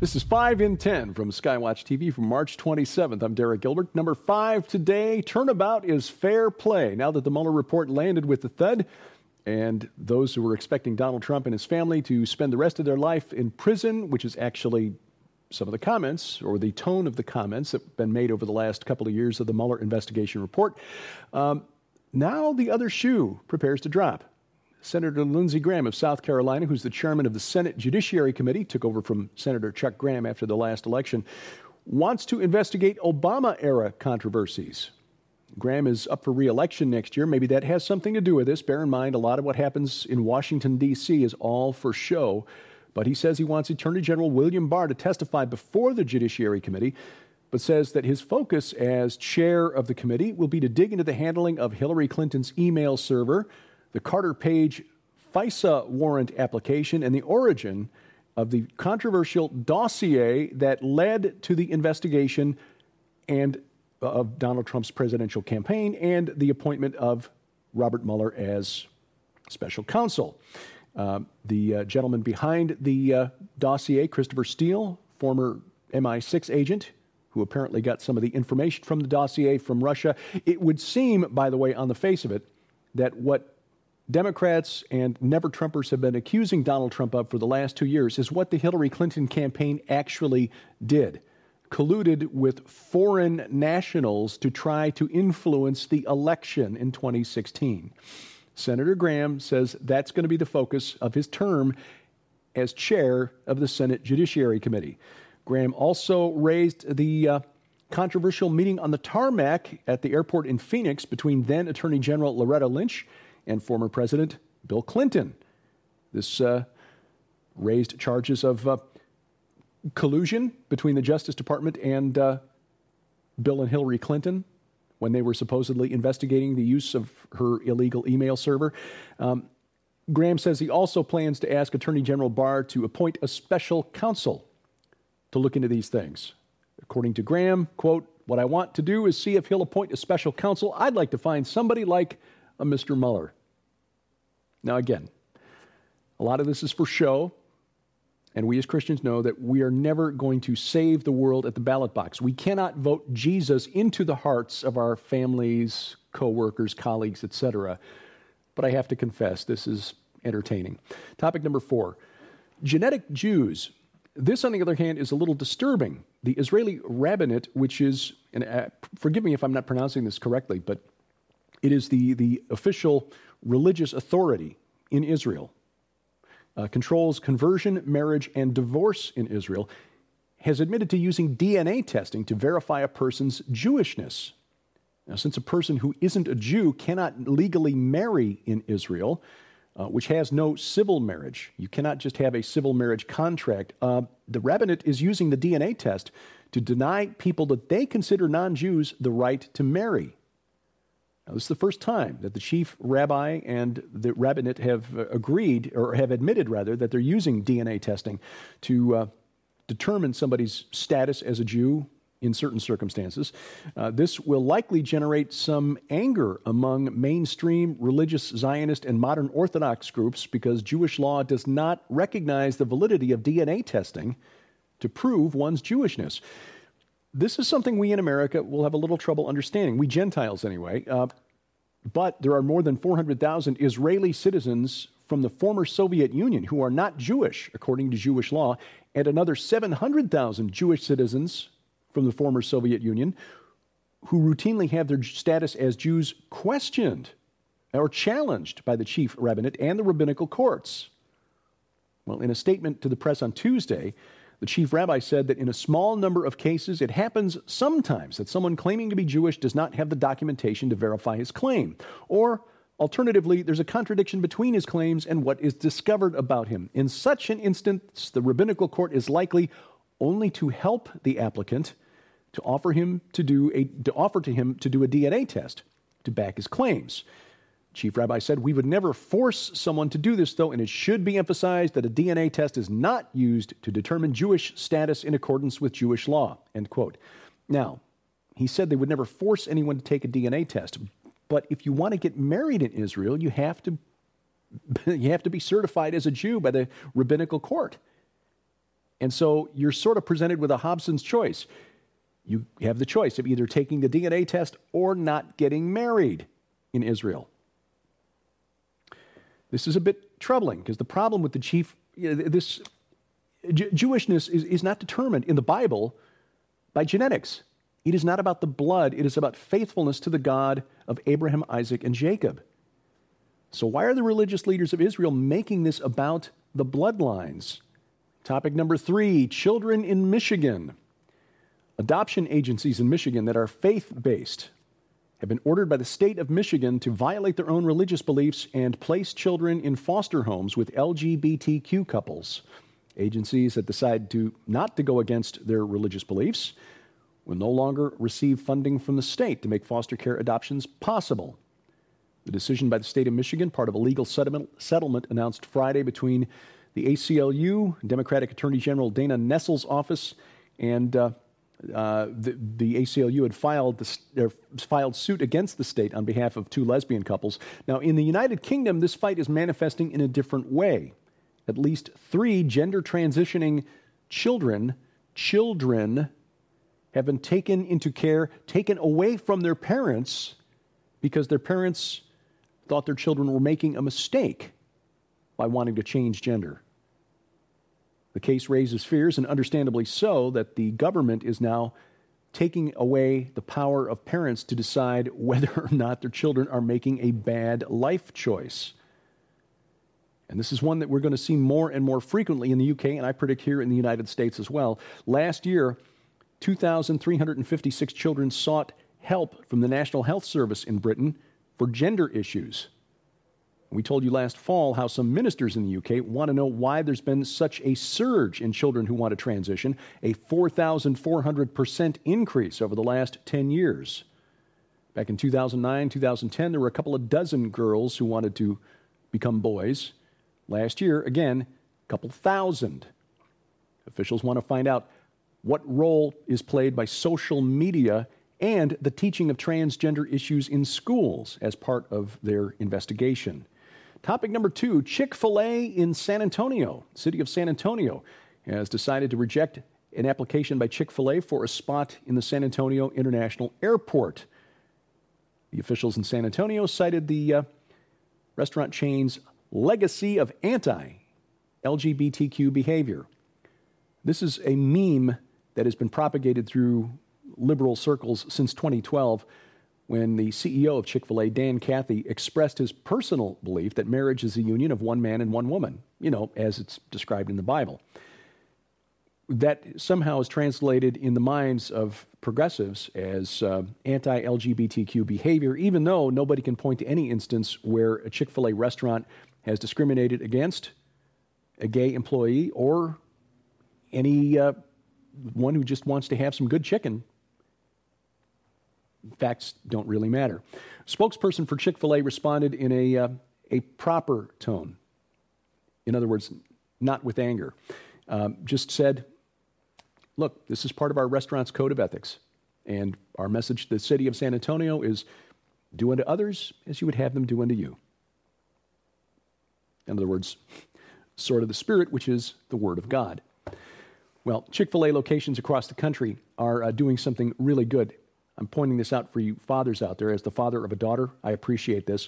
This is 5 in 10 from Skywatch TV from March 27th. I'm Derek Gilbert. Number 5 today, turnabout is fair play. Now that the Mueller report landed with the thud, and those who were expecting Donald Trump and his family to spend the rest of their life in prison, which is actually some of the comments or the tone of the comments that have been made over the last couple of years of the Mueller investigation report, now the other shoe prepares to drop. Senator Lindsey Graham of South Carolina, who's the chairman of the Senate Judiciary Committee, took over from Senator Chuck Graham after the last election, wants to investigate Obama-era controversies. Graham is up for re-election next year. Maybe that has something to do with this. Bear in mind, a lot of what happens in Washington, D.C. is all for show. But he says he wants Attorney General William Barr to testify before the Judiciary Committee, but says that his focus as chair of the committee will be to dig into the handling of Hillary Clinton's email server, the Carter Page FISA warrant application, and the origin of the controversial dossier that led to the investigation and of Donald Trump's presidential campaign and the appointment of Robert Mueller as special counsel. The gentleman behind the dossier, Christopher Steele, former MI6 agent, who apparently got some of the information from the dossier from Russia. It would seem, by the way, on the face of it, that what Democrats and never-Trumpers have been accusing Donald Trump of for the last 2 years is what the Hillary Clinton campaign actually did. Colluded with foreign nationals to try to influence the election in 2016. Senator Graham says that's going to be the focus of his term as chair of the Senate Judiciary Committee. Graham also raised the controversial meeting on the tarmac at the airport in Phoenix between then Attorney General Loretta Lynch and former President Bill Clinton. This raised charges of collusion between the Justice Department and Bill and Hillary Clinton when they were supposedly investigating the use of her illegal email server. Graham says he also plans to ask Attorney General Barr to appoint a special counsel to look into these things. According to Graham, quote, "What I want to do is see if he'll appoint a special counsel. I'd like to find somebody like a Mr. Mueller." Now again, a lot of this is for show, and we as Christians know that we are never going to save the world at the ballot box. We cannot vote Jesus into the hearts of our families, co-workers, colleagues, etc. But I have to confess, this is entertaining. Topic number 4, genetic Jews. This, on the other hand, is a little disturbing. The Israeli rabbinate, which is, and forgive me if I'm not pronouncing this correctly, but it is the official religious authority in Israel, controls conversion, marriage, and divorce in Israel, has admitted to using DNA testing to verify a person's Jewishness. Now, since a person who isn't a Jew cannot legally marry in Israel, which has no civil marriage, you cannot just have a civil marriage contract, the rabbinate is using the DNA test to deny people that they consider non-Jews the right to marry. Now, this is the first time that the chief rabbi and the rabbinate have agreed, or have admitted rather, that they're using DNA testing to determine somebody's status as a Jew in certain circumstances. This will likely generate some anger among mainstream religious Zionist and modern Orthodox groups because Jewish law does not recognize the validity of DNA testing to prove one's Jewishness. This is something we in America will have a little trouble understanding, we Gentiles anyway, but there are more than 400,000 Israeli citizens from the former Soviet Union who are not Jewish, according to Jewish law, and another 700,000 Jewish citizens from the former Soviet Union who routinely have their status as Jews questioned or challenged by the chief rabbinate and the rabbinical courts. Well, in a statement to the press on Tuesday, the chief rabbi said that in a small number of cases, it happens sometimes that someone claiming to be Jewish does not have the documentation to verify his claim. Or, alternatively, there's a contradiction between his claims and what is discovered about him. In such an instance, the rabbinical court is likely only to help the applicant to offer to him to do a DNA test to back his claims. Chief Rabbi said, "We would never force someone to do this, though, and it should be emphasized that a DNA test is not used to determine Jewish status in accordance with Jewish law," end quote. Now, he said they would never force anyone to take a DNA test, but if you want to get married in Israel, you have to be certified as a Jew by the rabbinical court. And so you're sort of presented with a Hobson's choice. You have the choice of either taking the DNA test or not getting married in Israel. This is a bit troubling because the problem with Jewishness is not determined in the Bible by genetics. It is not about the blood. It is about faithfulness to the God of Abraham, Isaac, and Jacob. So why are the religious leaders of Israel making this about the bloodlines? Topic number 3, children in Michigan. Adoption agencies in Michigan that are faith-based have been ordered by the state of Michigan to violate their own religious beliefs and place children in foster homes with LGBTQ couples. Agencies that decide not to go against their religious beliefs will no longer receive funding from the state to make foster care adoptions possible. The decision by the state of Michigan, part of a legal settlement announced Friday between the ACLU, Democratic Attorney General Dana Nessel's office, and the ACLU had filed suit against the state on behalf of 2 lesbian couples. Now, in the United Kingdom, this fight is manifesting in a different way. At least 3 gender transitioning children have been taken into care, taken away from their parents because their parents thought their children were making a mistake by wanting to change gender. The case raises fears, and understandably so, that the government is now taking away the power of parents to decide whether or not their children are making a bad life choice. And this is one that we're going to see more and more frequently in the UK, and I predict here in the United States as well. Last year, 2,356 children sought help from the National Health Service in Britain for gender issues. We told you last fall how some ministers in the UK want to know why there's been such a surge in children who want to transition, a 4,400% increase over the last 10 years. Back in 2009, 2010, there were a couple of dozen girls who wanted to become boys. Last year, again, a couple thousand. Officials want to find out what role is played by social media and the teaching of transgender issues in schools as part of their investigation. Topic number 2, Chick-fil-A in San Antonio. The city of San Antonio has decided to reject an application by Chick-fil-A for a spot in the San Antonio International Airport. The officials in San Antonio cited the restaurant chain's legacy of anti-LGBTQ behavior. This is a meme that has been propagated through liberal circles since 2012, when the CEO of Chick-fil-A, Dan Cathy, expressed his personal belief that marriage is a union of one man and one woman, as it's described in the Bible. That somehow is translated in the minds of progressives as anti-LGBTQ behavior, even though nobody can point to any instance where a Chick-fil-A restaurant has discriminated against a gay employee or any one who just wants to have some good chicken. Facts don't really matter. Spokesperson for Chick-fil-A responded in a proper tone. In other words, not with anger. Just said, look, this is part of our restaurant's code of ethics. And our message to the city of San Antonio is do unto others as you would have them do unto you. In other words, sword of the Spirit, which is the Word of God. Well, Chick-fil-A locations across the country are doing something really good. I'm pointing this out for you fathers out there. As the father of a daughter, I appreciate this.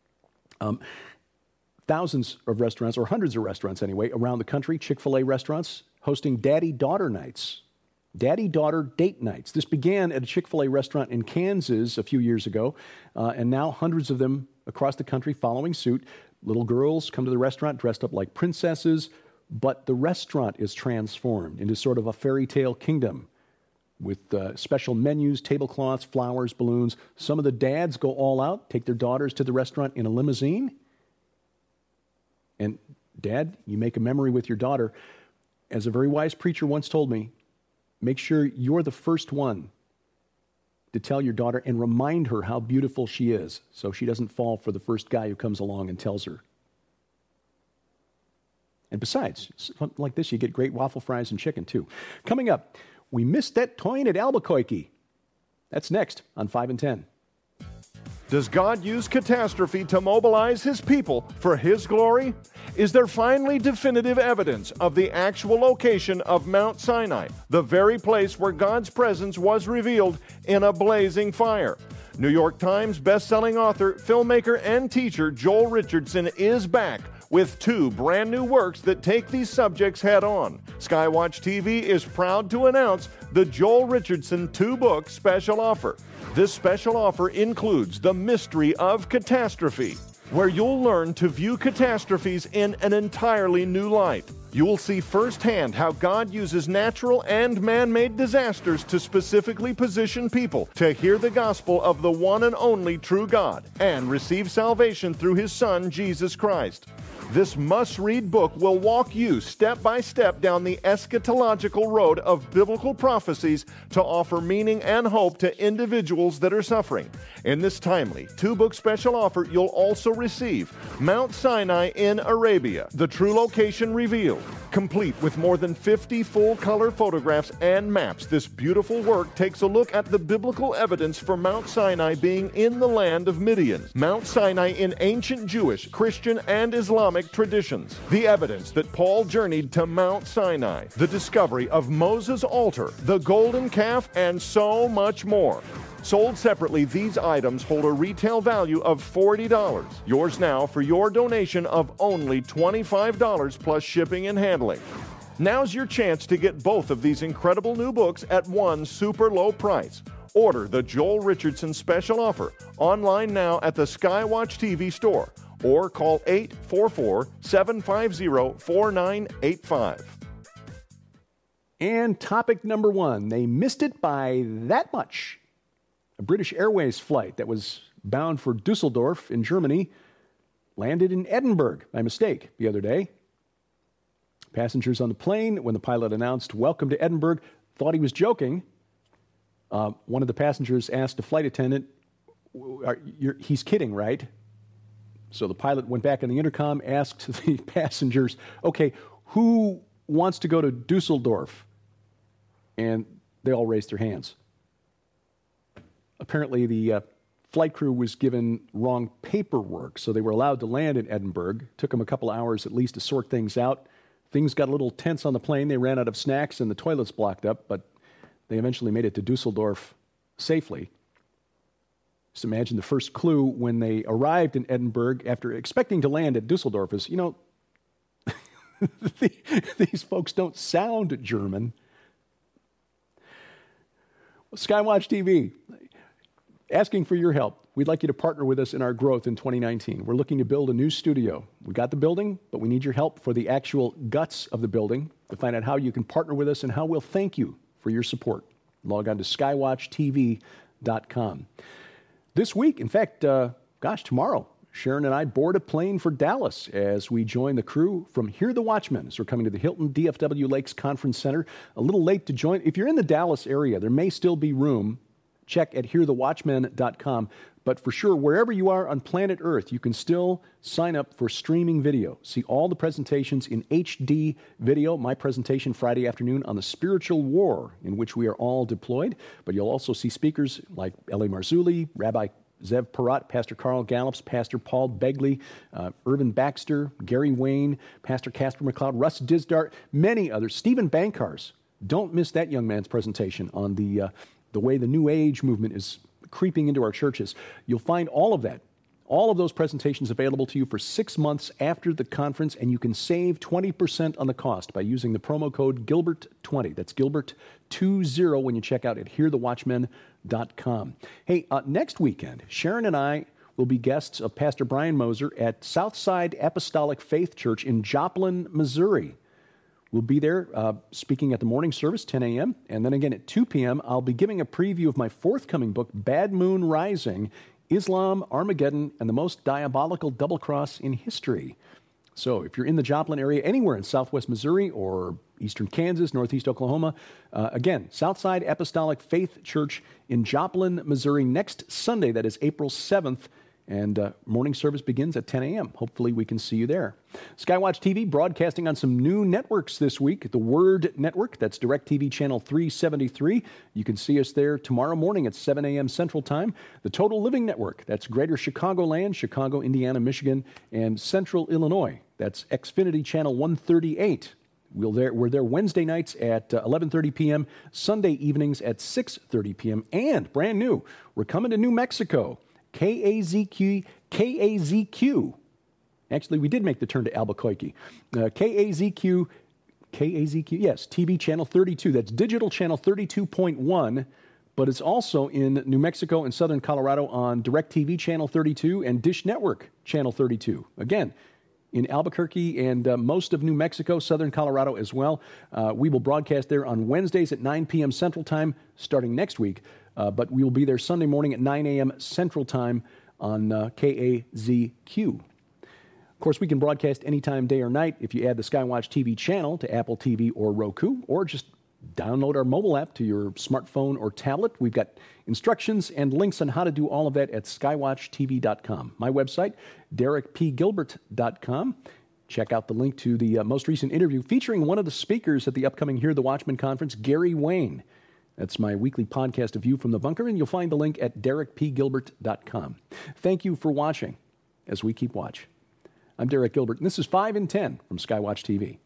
Thousands of restaurants, or hundreds of restaurants anyway, around the country, Chick-fil-A restaurants, hosting daddy-daughter nights, daddy-daughter date nights. This began at a Chick-fil-A restaurant in Kansas a few years ago, and now hundreds of them across the country following suit. Little girls come to the restaurant dressed up like princesses, but the restaurant is transformed into sort of a fairy tale kingdom with special menus, tablecloths, flowers, balloons. Some of the dads go all out, take their daughters to the restaurant in a limousine. And Dad, you make a memory with your daughter. As a very wise preacher once told me, make sure you're the first one to tell your daughter and remind her how beautiful she is so she doesn't fall for the first guy who comes along and tells her. And besides, something like this, you get great waffle fries and chicken too. Coming up, we missed that toin at Albuquerque. That's next on 5 and 10. Does God use catastrophe to mobilize His people for His glory? Is there finally definitive evidence of the actual location of Mount Sinai, the very place where God's presence was revealed in a blazing fire? New York Times best-selling author, filmmaker, and teacher Joel Richardson is back with 2 brand new works that take these subjects head-on. Skywatch TV is proud to announce the Joel Richardson 2-book special offer. This special offer includes The Mystery of Catastrophe, where you'll learn to view catastrophes in an entirely new light. You'll see firsthand how God uses natural and man-made disasters to specifically position people to hear the gospel of the one and only true God and receive salvation through His Son, Jesus Christ. This must-read book will walk you step by step down the eschatological road of biblical prophecies to offer meaning and hope to individuals that are suffering. In this timely 2-book special offer, you'll also receive Mount Sinai in Arabia, the true location revealed. Complete with more than 50 full-color photographs and maps, this beautiful work takes a look at the biblical evidence for Mount Sinai being in the land of Midian, Mount Sinai in ancient Jewish, Christian, and Islamic traditions, the evidence that Paul journeyed to Mount Sinai, the discovery of Moses' altar, the golden calf, and so much more. Sold separately, these items hold a retail value of $40. Yours now for your donation of only $25 plus shipping and handling. Now's your chance to get both of these incredible new books at one super low price. Order the Joel Richardson special offer online now at the Skywatch TV store or call 844-750-4985. And topic number 1, they missed it by that much. A British Airways flight that was bound for Dusseldorf in Germany landed in Edinburgh by mistake the other day. Passengers on the plane, when the pilot announced, "Welcome to Edinburgh," thought he was joking. One of the passengers asked the flight attendant, "He's kidding, right?" So the pilot went back on the intercom, asked the passengers, "Okay, who wants to go to Dusseldorf?" And they all raised their hands. Apparently, the flight crew was given wrong paperwork, so they were allowed to land in Edinburgh. Took them a couple hours at least to sort things out. Things got a little tense on the plane. They ran out of snacks and the toilets blocked up, but they eventually made it to Dusseldorf safely. Just imagine the first clue when they arrived in Edinburgh after expecting to land at Dusseldorf is, these folks don't sound German. Skywatch TV, asking for your help. We'd like you to partner with us in our growth in 2019. We're looking to build a new studio. We got the building, but we need your help for the actual guts of the building. To find out how you can partner with us and how we'll thank you for your support, log on to skywatchtv.com. This week, in fact, tomorrow, Sharon and I board a plane for Dallas as we join the crew from Hear the Watchman as we're coming to the Hilton DFW Lakes Conference Center. A little late to join. If you're in the Dallas area, there may still be room. Check at hearthewatchman.com. But for sure, wherever you are on planet Earth, you can still sign up for streaming video. See all the presentations in HD video. My presentation Friday afternoon on the spiritual war in which we are all deployed. But you'll also see speakers like Eli Marzulli, Rabbi Zev Parat, Pastor Carl Gallups, Pastor Paul Begley, Irvin Baxter, Gary Wayne, Pastor Casper McLeod, Russ Dizdart, many others. Stephen Bankars. Don't miss that young man's presentation on the way the New Age movement is creeping into our churches. You'll find all of that, all of those presentations available to you for 6 months after the conference, and you can save 20% on the cost by using the promo code Gilbert20. That's Gilbert20 when you check out at hearthewatchman.com. Hey, next weekend, Sharon and I will be guests of Pastor Brian Moser at Southside Apostolic Faith Church in Joplin, Missouri. We'll be there speaking at the morning service, 10 a.m., and then again at 2 p.m., I'll be giving a preview of my forthcoming book, Bad Moon Rising, Islam, Armageddon, and the Most Diabolical Double Cross in History. So if you're in the Joplin area, anywhere in southwest Missouri or eastern Kansas, northeast Oklahoma, again, Southside Apostolic Faith Church in Joplin, Missouri, next Sunday, that is April 7th And morning service begins at 10 a.m. Hopefully we can see you there. Skywatch TV broadcasting on some new networks this week. The Word Network, that's DirecTV Channel 373. You can see us there tomorrow morning at 7 a.m. Central Time. The Total Living Network, that's Greater Chicagoland, Chicago, Indiana, Michigan, and Central Illinois. That's Xfinity Channel 138. We're there Wednesday nights at 11:30 p.m., Sunday evenings at 6:30 p.m., and brand new, we're coming to New Mexico. KAZQ. Actually, we did make the turn to Albuquerque. KAZQ, yes, TV channel 32. That's digital channel 32.1, but it's also in New Mexico and southern Colorado on DirecTV channel 32 and Dish Network channel 32. Again, in Albuquerque and most of New Mexico, southern Colorado as well. We will broadcast there on Wednesdays at 9 p.m. Central Time starting next week. But we will be there Sunday morning at 9 a.m. Central Time on KAZQ. Of course, we can broadcast anytime, day or night, if you add the Skywatch TV channel to Apple TV or Roku, or just download our mobile app to your smartphone or tablet. We've got instructions and links on how to do all of that at skywatchtv.com. My website, DerekPGilbert.com. Check out the link to the most recent interview featuring one of the speakers at the upcoming Hear the Watchman conference, Gary Wayne. That's my weekly podcast, A View from the Bunker, and you'll find the link at DerekPGilbert.com. Thank you for watching as we keep watch. I'm Derek Gilbert, and this is 5 in 10 from Skywatch TV.